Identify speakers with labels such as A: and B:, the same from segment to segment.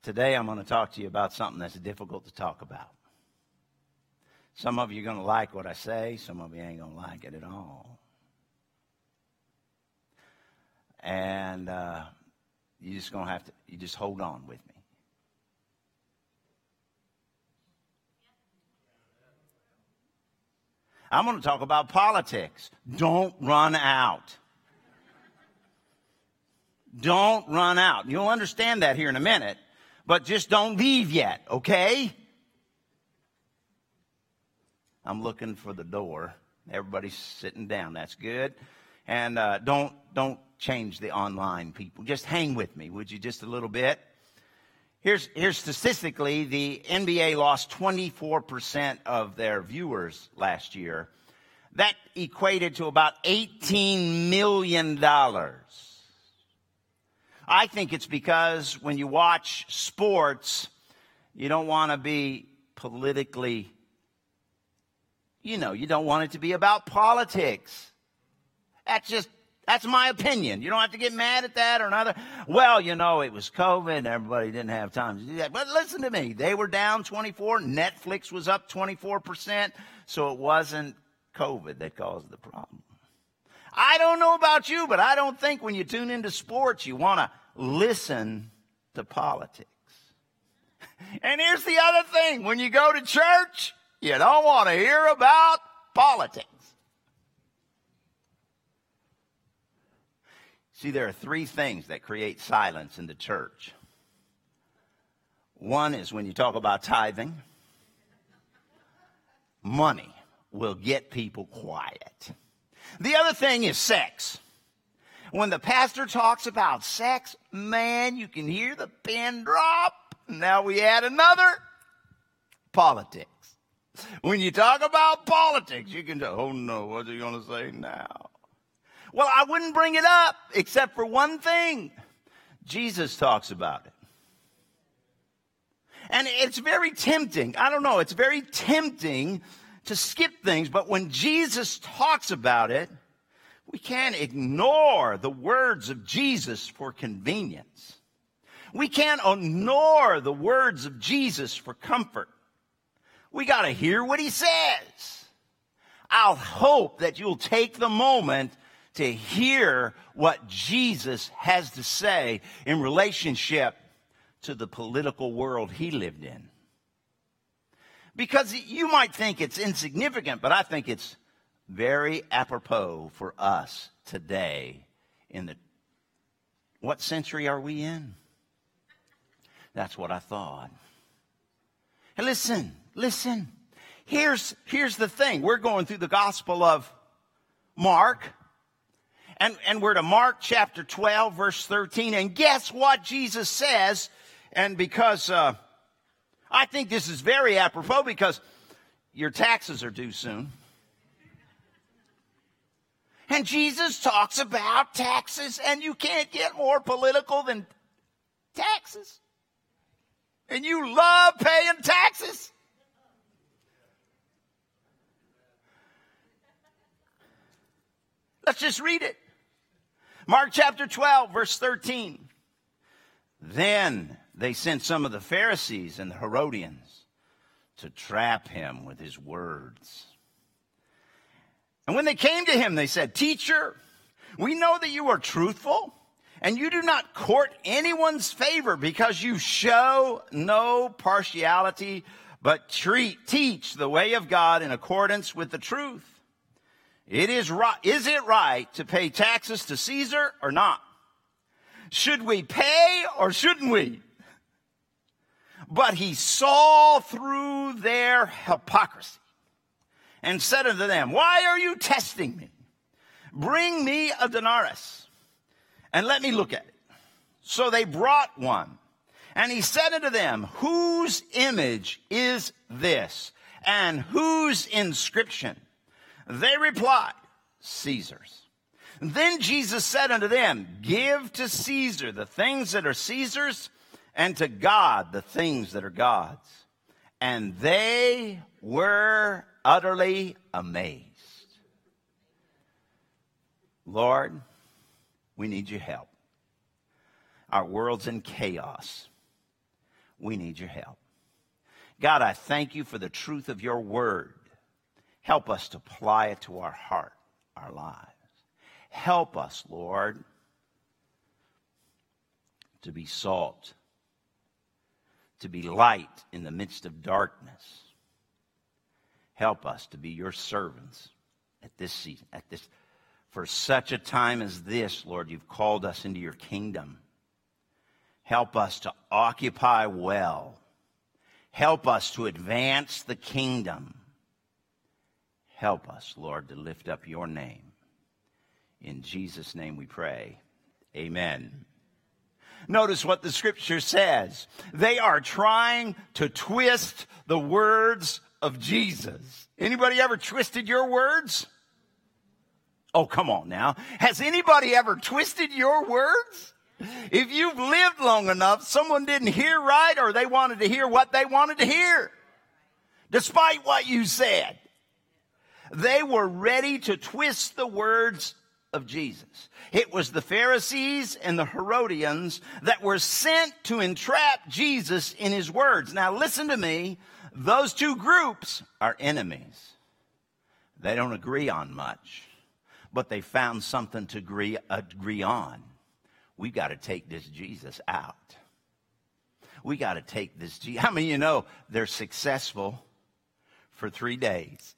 A: Today I'm going to talk to you about something that's difficult to talk about. Some of you are going to like what I say. Some of you ain't going to like it at all. And you're just going to have to, you just hold on with me. I'm going to talk about politics. Don't run out. Don't run out. You'll understand that here in a minute, but just don't leave yet, okay? I'm looking for the door. Everybody's sitting down. That's good. And don't change the online people. Just hang with me, would you, just a little bit? Here's statistically, the NBA lost 24% of their viewers last year. That equated to about $18 million. I think it's because when you watch sports, you don't want to be politically, you don't want it to be about politics. That's my opinion. You don't have to get mad at that or another. Well, it was COVID and everybody didn't have time to do that. But listen to me. They were down 24. Netflix was up 24%. So it wasn't COVID that caused the problem. I don't know about you, but I don't think when you tune into sports, you want to listen to politics. And here's the other thing. When you go to church, you don't want to hear about politics. See, there are three things that create silence in the church. One is when you talk about tithing. Money will get people quiet. The other thing is sex. When the pastor talks about sex, man, you can hear the pin drop. Now we add another, politics. When you talk about politics, you can go, oh no, what's he going to say now? Well, I wouldn't bring it up except for one thing. Jesus talks about it. And it's very tempting. I don't know. It's very tempting to skip things. But when Jesus talks about it, we can't ignore the words of Jesus for convenience. We can't ignore the words of Jesus for comfort. We got to hear what he says. I'll hope that you'll take the moment to hear what Jesus has to say in relationship to the political world he lived in. Because you might think it's insignificant, but I think it's very apropos for us today what century are we in? That's what I thought. And listen. Here's the thing. We're going through the Gospel of Mark. And we're to Mark chapter 12, verse 13. And guess what Jesus says? And because I think this is very apropos because your taxes are due soon. And Jesus talks about taxes, and you can't get more political than taxes. And you love paying taxes. Let's just read it. Mark chapter 12, verse 13. Then they sent some of the Pharisees and the Herodians to trap him with his words. And when they came to him, they said, "Teacher, we know that you are truthful, and you do not court anyone's favor because you show no partiality, but teach the way of God in accordance with the truth. Is it right to pay taxes to Caesar or not? Should we pay or shouldn't we?" But he saw through their hypocrisy and said unto them, "Why are you testing me? Bring me a denarius and let me look at it." So they brought one. And he said unto them, "Whose image is this? And whose inscription?" They replied, "Caesar's." Then Jesus said unto them, "Give to Caesar the things that are Caesar's, and to God the things that are God's." And they were utterly amazed. Lord, we need your help. Our world's in chaos. We need your help. God, I thank you for the truth of your word. Help us to apply it to our heart, our lives. Help us, Lord, to be salt, to be light in the midst of darkness. Help us to be your servants at this season, for such a time as this, Lord, you've called us into your kingdom. Help us to occupy well. Help us to advance the kingdom. Help us, Lord, to lift up your name. In Jesus' name we pray. Amen. Notice what the scripture says. They are trying to twist the words of Jesus. Anybody ever twisted your words? Oh, come on now. Has anybody ever twisted your words? If you've lived long enough, someone didn't hear right, or they wanted to hear what they wanted to hear, despite what you said. They were ready to twist the words of Jesus. It was the Pharisees and the Herodians that were sent to entrap Jesus in his words. Now listen to me. Those two groups are enemies. They don't agree on much, but they found something to agree on. We've got to take this Jesus out. We got to take this Jesus. How many of you know they're successful for 3 days?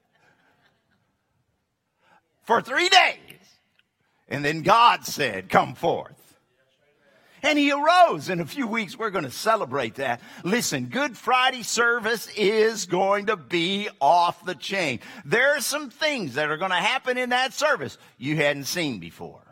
A: For 3 days. And then God said, come forth. And he arose. In a few weeks, we're going to celebrate that. Listen, Good Friday service is going to be off the chain. There are some things that are going to happen in that service you hadn't seen before.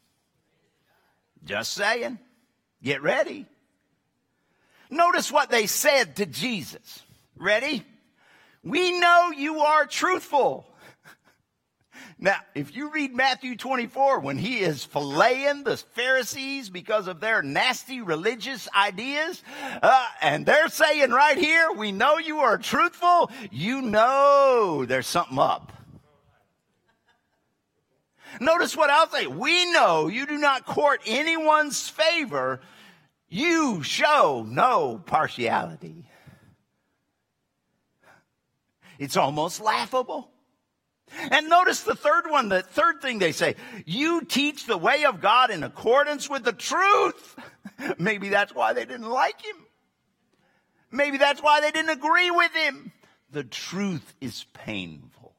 A: Just saying. Get ready. Notice what they said to Jesus. Ready? We know you are truthful. Now, if you read Matthew 24, when he is filleting the Pharisees because of their nasty religious ideas, and they're saying right here, we know you are truthful, you know there's something up. Notice what I'll say. We know you do not court anyone's favor. You show no partiality. It's almost laughable. And notice the third thing they say. You teach the way of God in accordance with the truth. Maybe that's why they didn't like him. Maybe that's why they didn't agree with him. The truth is painful.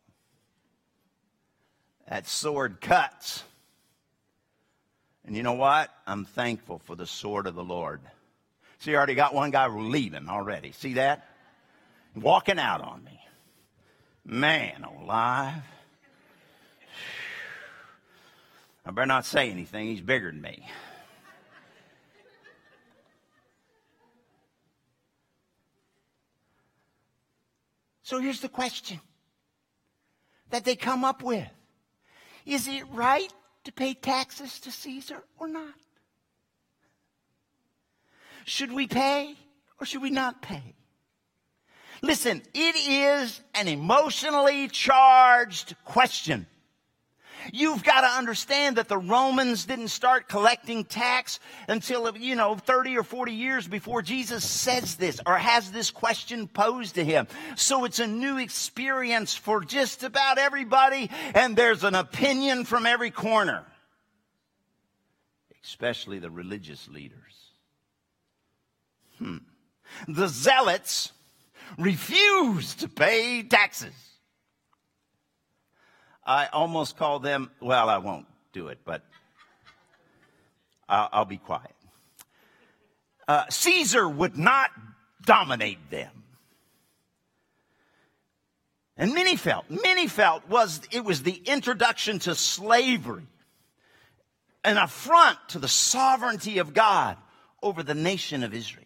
A: That sword cuts. And you know what? I'm thankful for the sword of the Lord. See, I already got one guy leaving already. See that? Walking out on me. Man alive. I better not say anything. He's bigger than me. So here's the question that they come up with. Is it right to pay taxes to Caesar or not? Should we pay or should we not pay? Listen, it is an emotionally charged question. You've got to understand that the Romans didn't start collecting tax until, 30 or 40 years before Jesus says this or has this question posed to him. So it's a new experience for just about everybody, and there's an opinion from every corner, especially the religious leaders. The zealots refuse to pay taxes. I almost call them, well, I won't do it, but I'll be quiet. Caesar would not dominate them. And many felt it was the introduction to slavery, an affront to the sovereignty of God over the nation of Israel.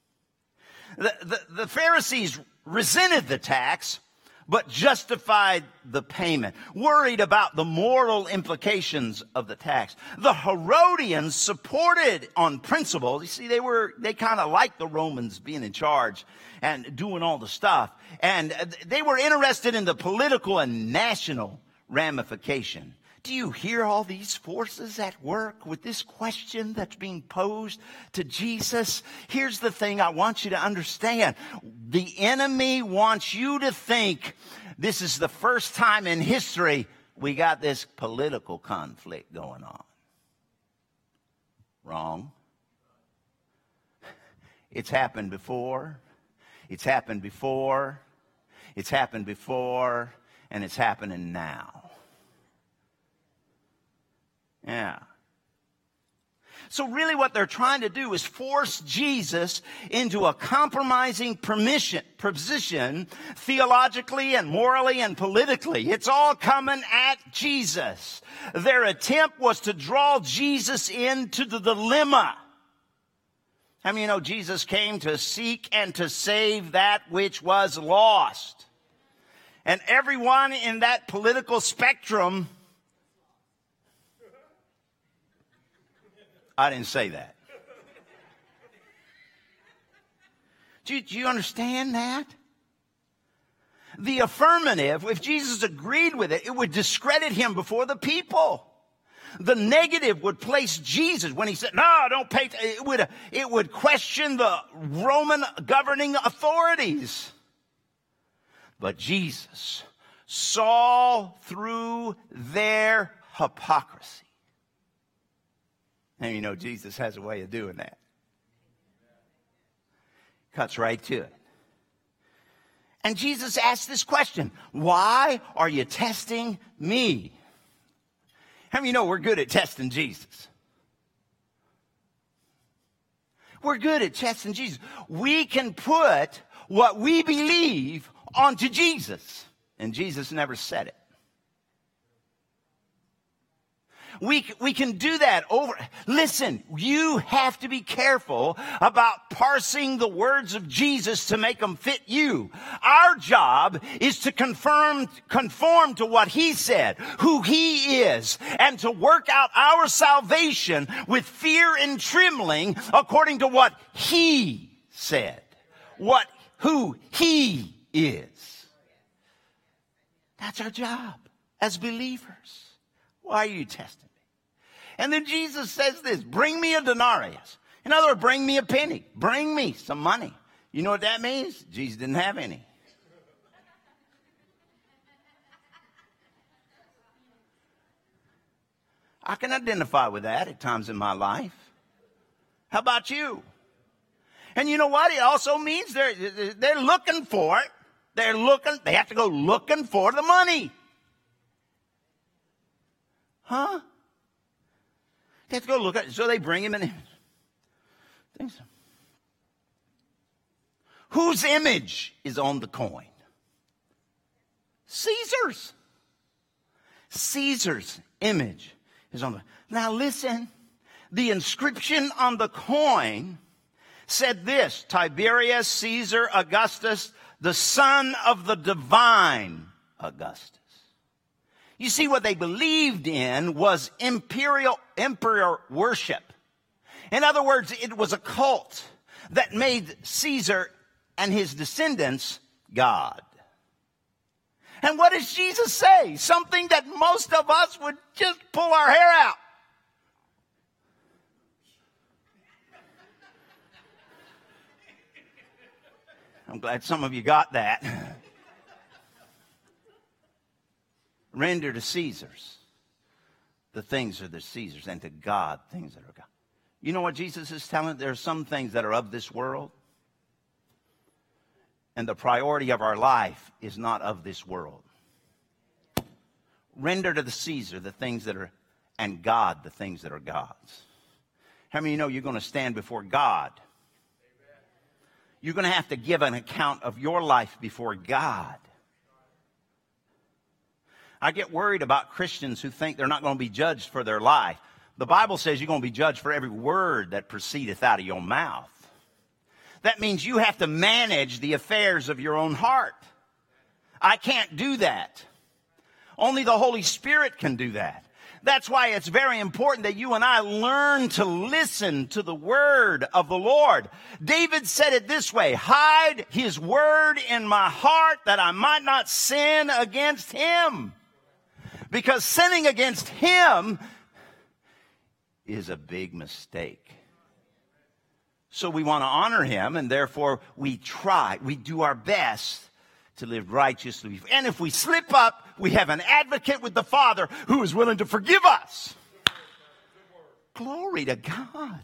A: The Pharisees resented the tax, but justified the payment, worried about the moral implications of the tax. The Herodians supported on principle. You see, they kind of liked the Romans being in charge and doing all the stuff. And they were interested in the political and national ramification. Do you hear all these forces at work with this question that's being posed to Jesus? Here's the thing I want you to understand. The enemy wants you to think this is the first time in history we got this political conflict going on. Wrong. It's happened before. It's happened before. It's happened before. And it's happening now. Yeah. So really what they're trying to do is force Jesus into a compromising position theologically and morally and politically. It's all coming at Jesus. Their attempt was to draw Jesus into the dilemma. I mean, Jesus came to seek and to save that which was lost. And everyone in that political spectrum, I didn't say that. Do you understand that? The affirmative, if Jesus agreed with it, it would discredit him before the people. The negative would place Jesus when he said, no, don't pay. It would question the Roman governing authorities. But Jesus saw through their hypocrisy. And Jesus has a way of doing that. Cuts right to it. And Jesus asked this question, why are you testing me? How many we're good at testing Jesus? We're good at testing Jesus. We can put what we believe onto Jesus. And Jesus never said it. We can do that over. Listen, you have to be careful about parsing the words of Jesus to make them fit you. Our job is to conform to what he said, who he is, and to work out our salvation with fear and trembling according to what he said, who he is. That's our job as believers. Why are you testing me? And then Jesus says this, bring me a denarius. In other words, bring me a penny. Bring me some money. You know what that means? Jesus didn't have any. I can identify with that at times in my life. How about you? And you know what? It also means they're looking for it. They have to go looking for the money. Huh? They have to go look at it. So they bring him in. Whose image is on the coin? Caesar's. Caesar's image is on the. Now listen, the inscription on the coin said this: Tiberius Caesar Augustus, the son of the divine Augustus. You see, what they believed in was emperor worship. In other words, it was a cult that made Caesar and his descendants God. And what does Jesus say? Something that most of us would just pull our hair out. I'm glad some of you got that. Render to Caesar's the things that are Caesar's, and to God things that are God. You know what Jesus is telling? There are some things that are of this world, and the priority of our life is not of this world. Render to the Caesar the things that are, and God the things that are God's. How many of you know you're going to stand before God? You're going to have to give an account of your life before God. I get worried about Christians who think they're not going to be judged for their life. The Bible says you're going to be judged for every word that proceedeth out of your mouth. That means you have to manage the affairs of your own heart. I can't do that. Only the Holy Spirit can do that. That's why it's very important that you and I learn to listen to the word of the Lord. David said it this way: hide his word in my heart that I might not sin against him. because sinning against him is a big mistake. So we want to honor him, and therefore we do our best to live righteously. And if we slip up, we have an advocate with the Father who is willing to forgive us. Glory to God.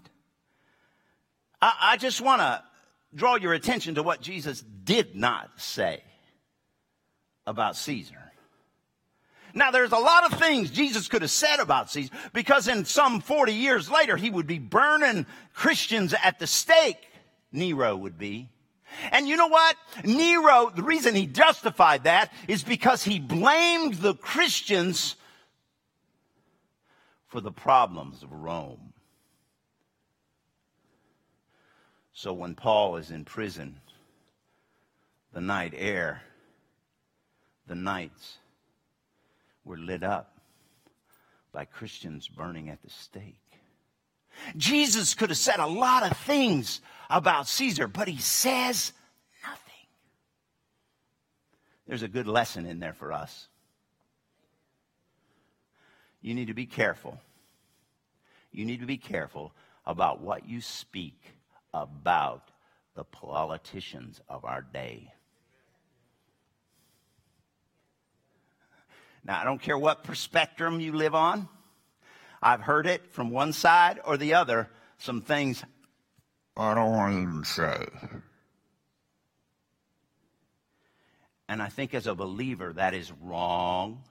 A: I just want to draw your attention to what Jesus did not say about Caesar. Now, there's a lot of things Jesus could have said about Caesar, because in some 40 years later, he would be burning Christians at the stake. Nero would be. And you know what? Nero, the reason he justified that is because he blamed the Christians for the problems of Rome. So when Paul is in prison, the night air, the nights were lit up by Christians burning at the stake. Jesus could have said a lot of things about Caesar, but he says nothing. There's a good lesson in there for us. You need to be careful. You need to be careful about what you speak about the politicians of our day. Now, I don't care what spectrum you live on. I've heard it from one side or the other, some things I don't want to even say. And I think as a believer, that is wrong.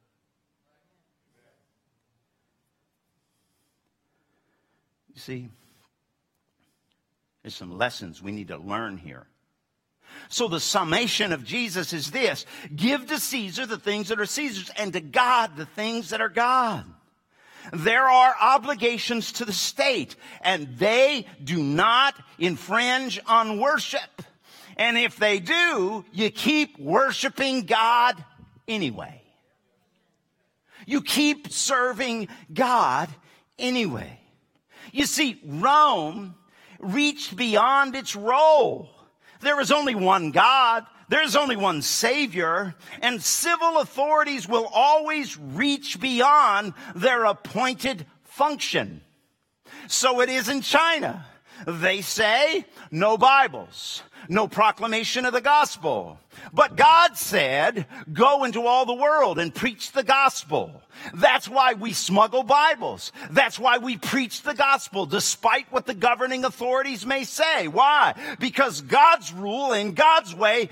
A: You see, there's some lessons we need to learn here. So the summation of Jesus is this: give to Caesar the things that are Caesar's, and to God the things that are God. There are obligations to the state, and they do not infringe on worship. And if they do, you keep worshiping God anyway. You keep serving God anyway. You see, Rome reached beyond its role. There is only one God. There's only one Savior, and civil authorities will always reach beyond their appointed function. So it is in China. They say no Bibles, no proclamation of the gospel. But God said, go into all the world and preach the gospel. That's why we smuggle Bibles. That's why we preach the gospel, despite what the governing authorities may say. Why? Because God's rule and God's way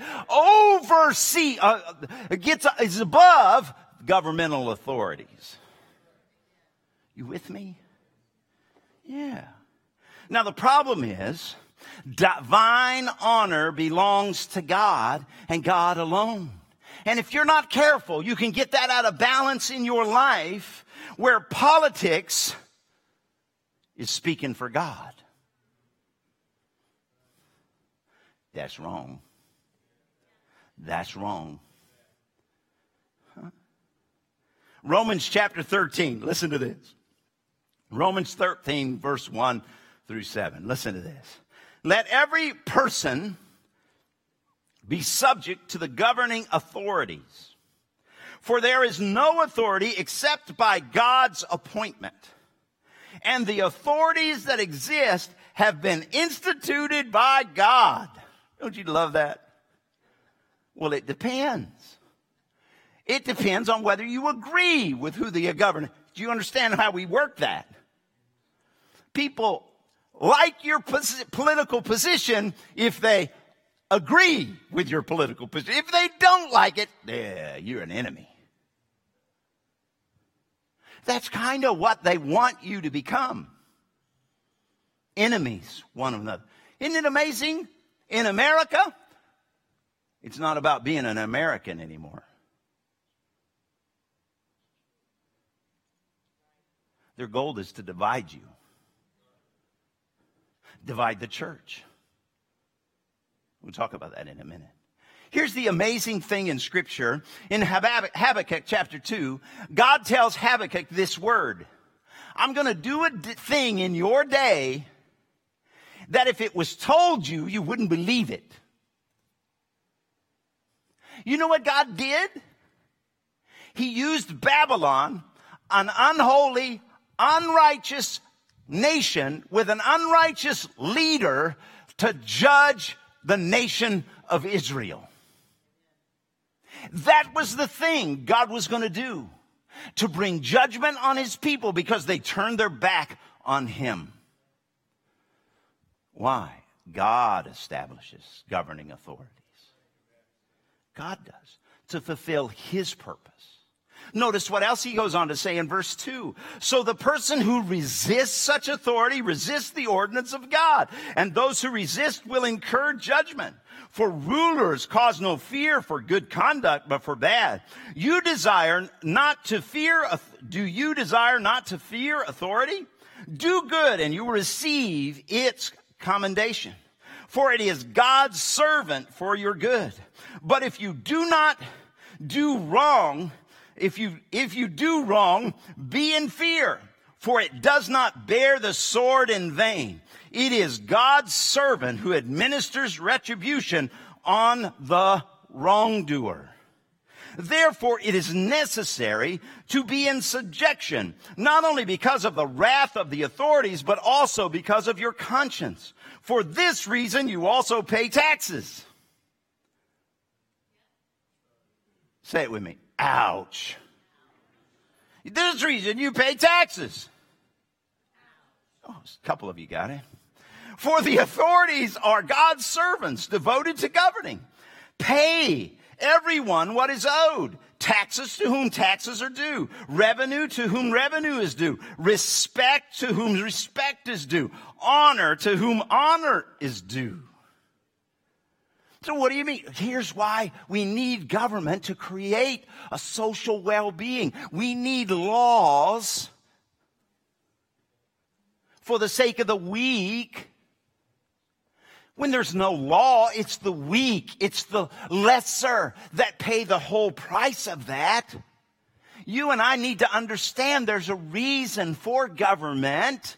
A: is above governmental authorities. You with me? Yeah. Now the problem is, divine honor belongs to God and God alone. And if you're not careful, you can get that out of balance in your life, where politics is speaking for God. That's wrong. That's wrong. Huh? Romans chapter 13. Listen to this. Romans 13, verse 1 through 7. Listen to this. Let every person be subject to the governing authorities, for there is no authority except by God's appointment. And the authorities that exist have been instituted by God. Don't you love that? Well, it depends. It depends on whether you agree with who the governor. Do you understand how we work that? People like your political position if they agree with your political position. If they don't like it, you're an enemy. That's kind of what they want you to become. Enemies one of another. Isn't it amazing? In America, it's not about being an American anymore. Their goal is to divide you. Divide the church. We'll talk about that in a minute. Here's the amazing thing in Scripture. In Habakkuk chapter 2, God tells Habakkuk this word: I'm going to do a thing in your day that if it was told you, you wouldn't believe it. You know what God did? He used Babylon, an unholy, unrighteous nation with an unrighteous leader, to judge the nation of Israel. That was the thing God was going to do, to bring judgment on his people because they turned their back on him. Why? God establishes governing authorities. God does, to fulfill his purpose. Notice what else he goes on to say in verse 2. So the person who resists such authority resists the ordinance of God, and those who resist will incur judgment. For rulers cause no fear for good conduct, but for bad. Do you desire not to fear authority? Do good, and you will receive its commendation. For it is God's servant for your good. But if you do not do wrong, if you do wrong, be in fear, for it does not bear the sword in vain. It is God's servant who administers retribution on the wrongdoer. Therefore, it is necessary to be in subjection, not only because of the wrath of the authorities, but also because of your conscience. For this reason, you also pay taxes. Say it with me. Ouch. This reason you pay taxes. Oh, a couple of you got it. For the authorities are God's servants devoted to governing. Pay everyone what is owed. Taxes to whom taxes are due. Revenue to whom revenue is due. Respect to whom respect is due. Honor to whom honor is due. So what do you mean? Here's why we need government to create a social well-being. We need laws for the sake of the weak. When there's no law, it's the weak, it's the lesser that pay the whole price of that. You and I need to understand there's a reason for government.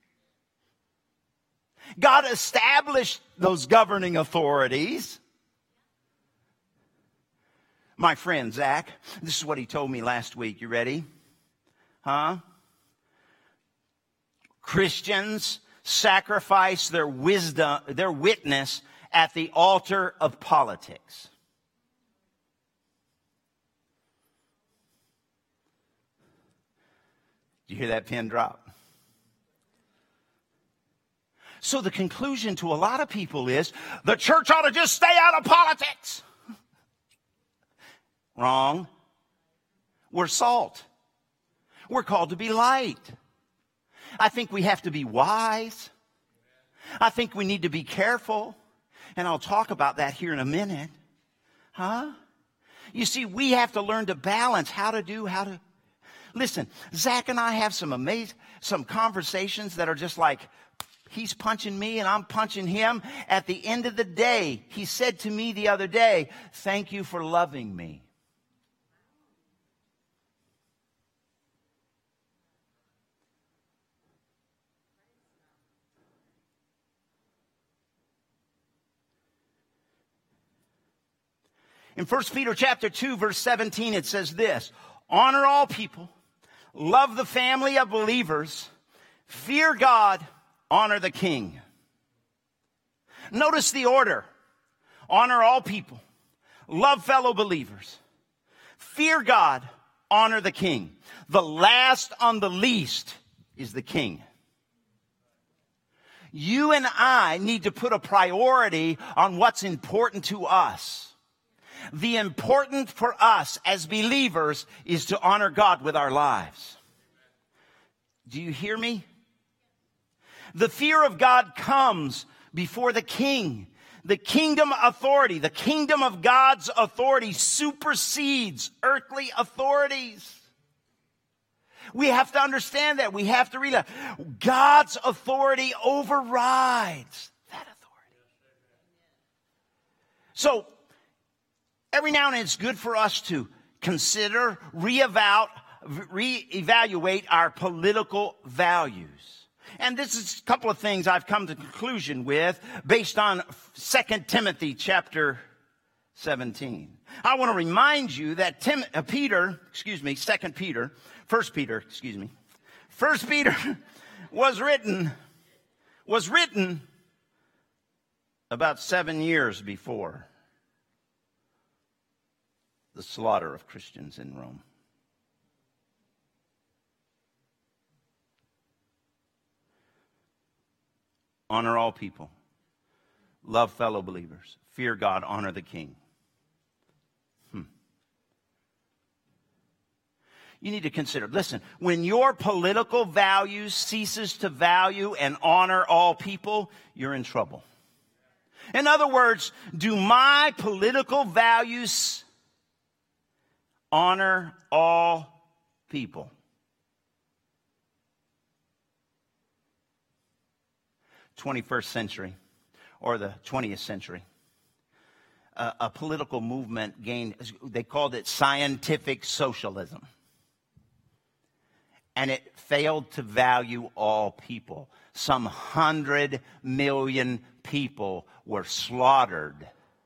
A: God established those governing authorities. My friend Zach, this is what he told me last week. You ready? Huh? Christians sacrifice their wisdom, their witness at the altar of politics. Did you hear that pin drop? So the conclusion to a lot of people is the church ought to just stay out of politics. Wrong. We're salt. We're called to be light. I think we have to be wise. I think we need to be careful. And I'll talk about that here in a minute. Huh? You see, we have to learn to balance Listen, Zach and I have some conversations that are just like, he's punching me and I'm punching him. At the end of the day, he said to me the other day, thank you for loving me. In 1 Peter chapter 2, verse 17, it says this, honor all people, love the family of believers, fear God, honor the king. Notice the order. Honor all people, love fellow believers, fear God, honor the king. The last on the least is the king. You and I need to put a priority on what's important to us. The important for us as believers is to honor God with our lives. Do you hear me? The fear of God comes before the king. The kingdom authority, the kingdom of God's authority supersedes earthly authorities. We have to understand that. We have to realize God's authority overrides that authority. So, every now and then it's good for us to consider, reevaluate our political values. And this is a couple of things I've come to conclusion with based on 2 Timothy chapter 17. I want to remind you that 1 Peter was written about 7 years before the slaughter of Christians in Rome. Honor all people. Love fellow believers. Fear God. Honor the king. You need to consider, listen, when your political values ceases to value and honor all people, you're in trouble. In other words, do my political values honor all people? '21st century or the 20th century, a political movement gained, they called it scientific socialism. And it failed to value all people. Some 100 million people were slaughtered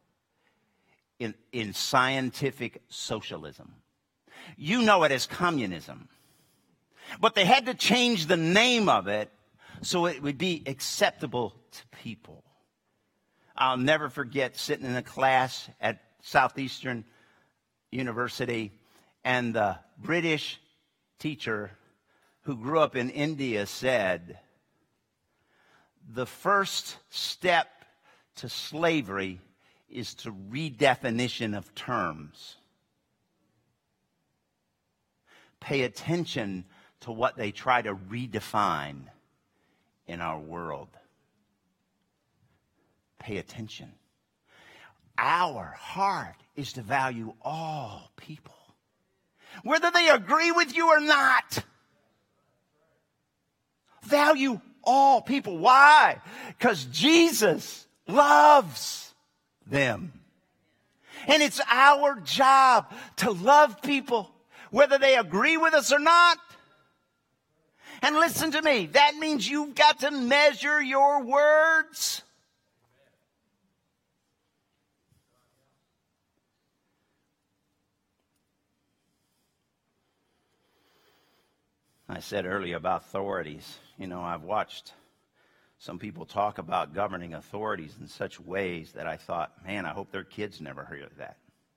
A: in scientific socialism. You know it as communism. But they had to change the name of it so it would be acceptable to people. I'll never forget sitting in a class at Southeastern University, and the British teacher who grew up in India said, the first step to slavery is to redefinition of terms. Pay attention to what they try to redefine in our world. Pay attention. Our heart is to value all people, whether they agree with you or not. Value all people. Why? Because Jesus loves them. And it's our job to love people, whether they agree with us or not. And listen to me, that means you've got to measure your words. I said earlier about authorities. You know, I've watched some people talk about governing authorities in such ways that I thought, man, I hope their kids never hear that.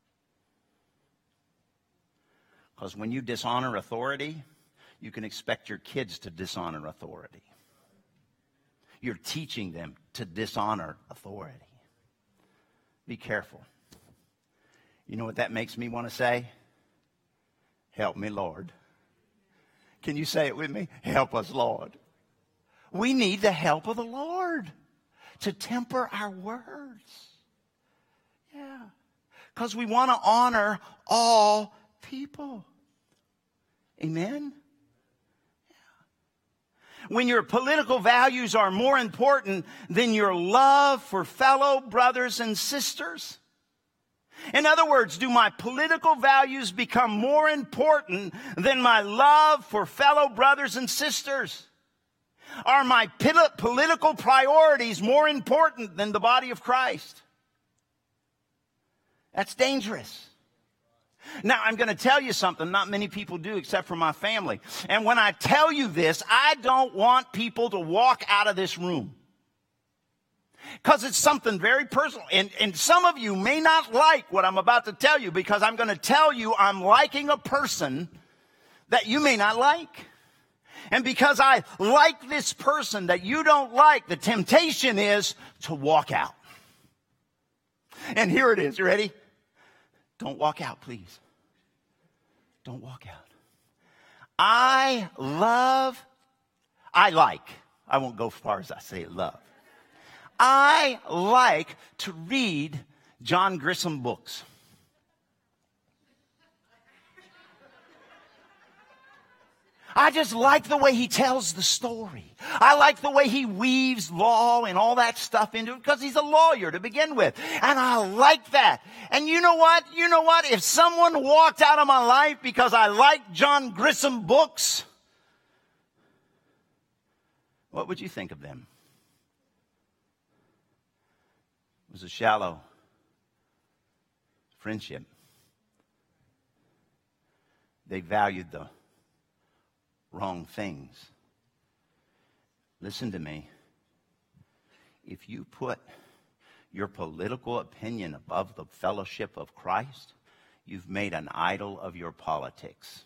A: Because when you dishonor authority, you can expect your kids to dishonor authority. You're teaching them to dishonor authority. Be careful. You know what that makes me want to say? Help me, Lord. Can you say it with me? Help us, Lord. We need the help of the Lord to temper our words. Yeah. Because we want to honor all people. Amen? Yeah. When your political values are more important than your love for fellow brothers and sisters. In other words, do my political values become more important than my love for fellow brothers and sisters? Are my political priorities more important than the body of Christ? That's dangerous. Now, I'm going to tell you something not many people do except for my family. And when I tell you this, I don't want people to walk out of this room. Because it's something very personal. And some of you may not like what I'm about to tell you, because I'm going to tell you I'm liking a person that you may not like. And because I like this person that you don't like, the temptation is to walk out. And here it is. You ready? Don't walk out, please. Don't walk out. I won't go as far as I say love. I like to read John Grisham books. I just like the way he tells the story. I like the way he weaves law and all that stuff into it, because he's a lawyer to begin with. And I like that. And you know what? If someone walked out of my life because I like John Grisham books, what would you think of them? It was a shallow friendship. They valued the wrong things. Listen to me. If you put your political opinion above the fellowship of Christ, you've made an idol of your politics.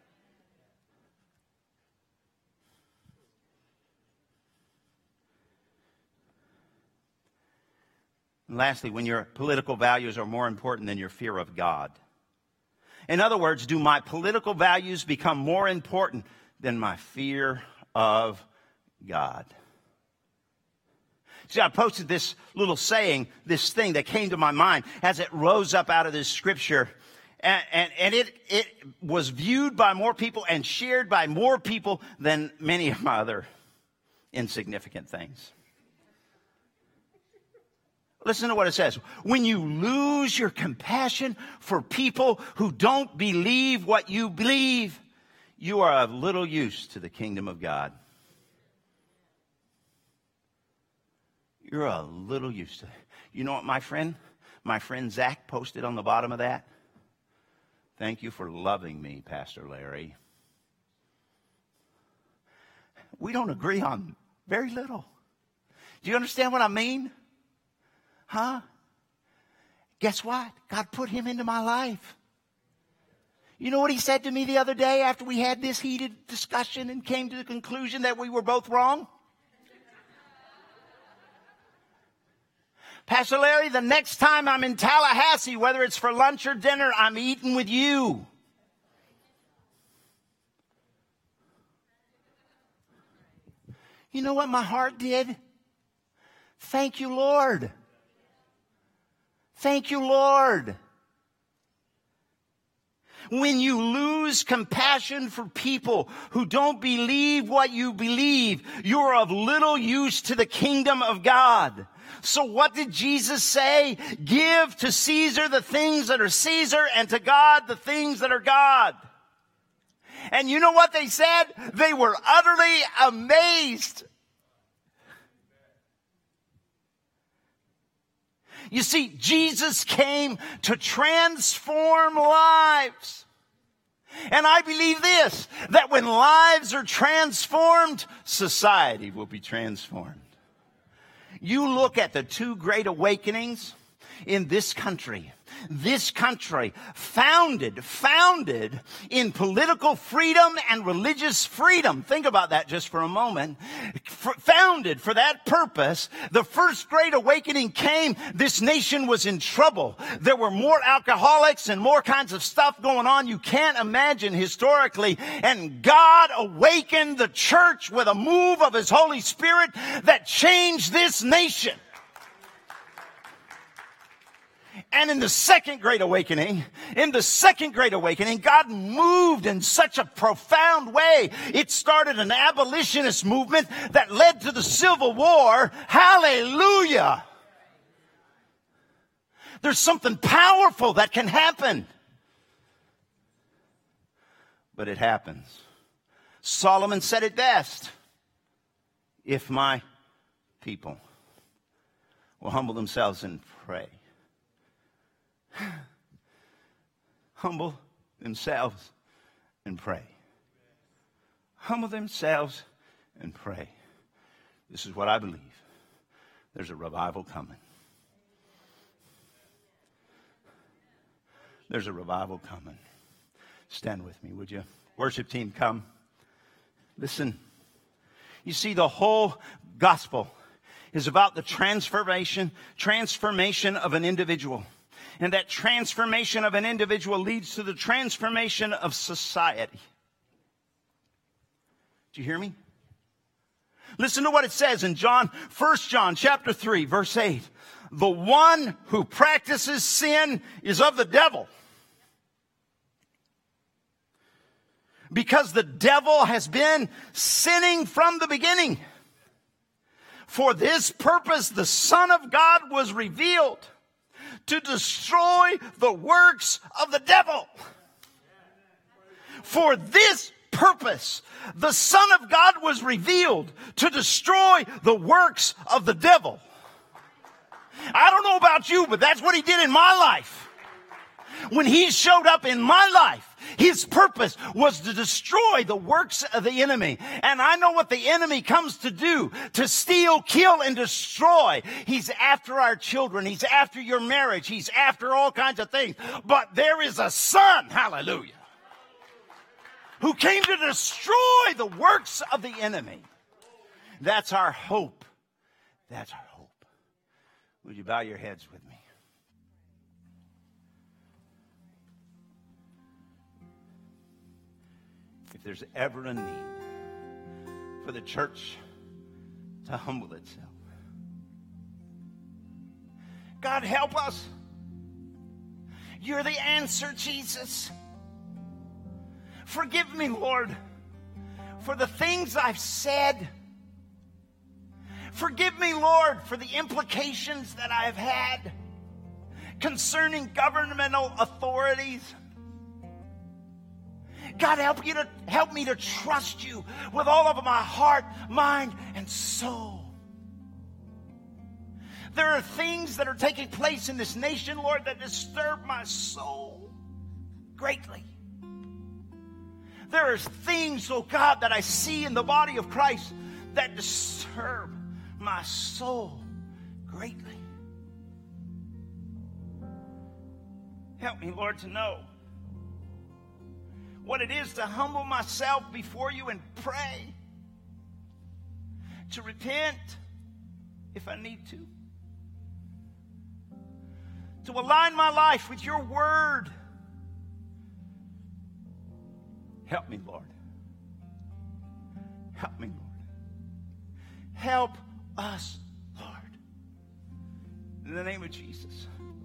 A: And lastly, when your political values are more important than your fear of God. In other words, do my political values become more important than my fear of God? See, I posted this little saying, this thing that came to my mind as it rose up out of this scripture. And it was viewed by more people and shared by more people than many of my other insignificant things. Listen to what it says. When you lose your compassion for people who don't believe what you believe, you are of little use to the kingdom of God. You're a little use to it. You know what my friend Zach posted on the bottom of that? Thank you for loving me, Pastor Larry. We don't agree on very little. Do you understand what I mean? Huh? Guess what? God put him into my life. You know what he said to me the other day after we had this heated discussion and came to the conclusion that we were both wrong? Pastor Larry, the next time I'm in Tallahassee, whether it's for lunch or dinner, I'm eating with you. You know what my heart did? Thank you, Lord. Thank you, Lord. When you lose compassion for people who don't believe what you believe, you're of little use to the kingdom of God. So what did Jesus say? Give to Caesar the things that are Caesar, and to God the things that are God. And you know what they said? They were utterly amazed. You see, Jesus came to transform lives. And I believe this, that when lives are transformed, society will be transformed. You look at the two great awakenings in this country. This country founded in political freedom and religious freedom. Think about that just for a moment. Founded for that purpose. The first great awakening came. This nation was in trouble. There were more alcoholics and more kinds of stuff going on you can't imagine historically. And God awakened the church with a move of His Holy Spirit that changed this nation. And in the second great awakening, God moved in such a profound way. It started an abolitionist movement that led to the Civil War. Hallelujah! There's something powerful that can happen. But it happens. Solomon said it best. If my people will humble themselves and pray. Humble themselves and pray. Humble themselves and pray. This is what I believe. There's a revival coming. There's a revival coming. Stand with me, would you? Worship team, come. Listen. You see, the whole gospel is about the transformation of an individual. And that transformation of an individual leads to the transformation of society. Do you hear me? Listen to what it says in 1 John chapter 3, verse 8. The one who practices sin is of the devil. Because the devil has been sinning from the beginning. For this purpose the Son of God was revealed, to destroy the works of the devil. For this purpose, the Son of God was revealed to destroy the works of the devil. I don't know about you, but that's what He did in my life. When he showed up in my life, his purpose was to destroy the works of the enemy. And I know what the enemy comes to do, to steal, kill, and destroy. He's after our children. He's after your marriage. He's after all kinds of things. But there is a son, hallelujah, who came to destroy the works of the enemy. That's our hope. That's our hope. Would you bow your heads with me? If there's ever a need for the church to humble itself, God, help us. You're the answer, Jesus. Forgive me, Lord, for the things I've said. Forgive me, Lord, for the implications that I've had concerning governmental authorities. God, help me to trust you with all of my heart, mind, and soul. There are things that are taking place in this nation, Lord, that disturb my soul greatly. There are things, oh God, that I see in the body of Christ that disturb my soul greatly. Help me, Lord, to know what it is to humble myself before you and pray, to repent if I need to align my life with your word. Help me, Lord. Help me, Lord. Help us, Lord. In the name of Jesus.